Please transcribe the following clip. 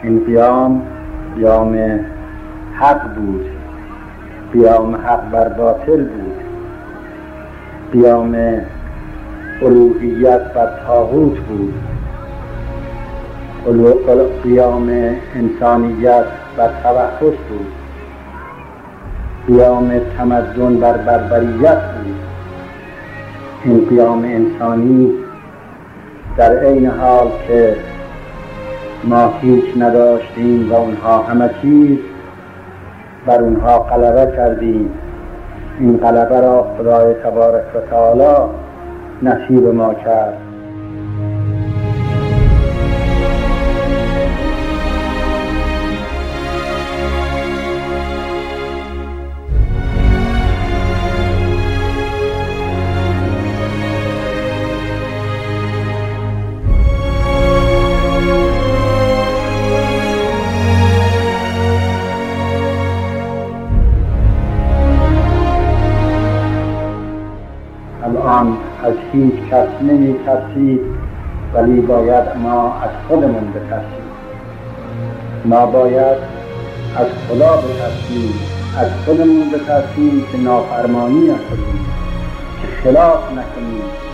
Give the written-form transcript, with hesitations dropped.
این قیام حق بود، قیام حق بر باطل بود، قیام الوهیت بر طاغوت بود، قیام انسانیت بر توحش بود، قیام تمدن بر بربریت بود. این قیام انسانی در عین حال که ما هیچ نداشتیم و اونها همه چیز، بر اونها غلبه کردیم. این غلبه را خدای تبارک و تعالی نصیب ما کرد. الان از هیچ کس نمی ترسید، ولی باید ما از خودمون بترسیم. ما باید از خدا بترسیم، از خودمون بترسیم که نافرمانی نکنیم، که خلاف نکنیم،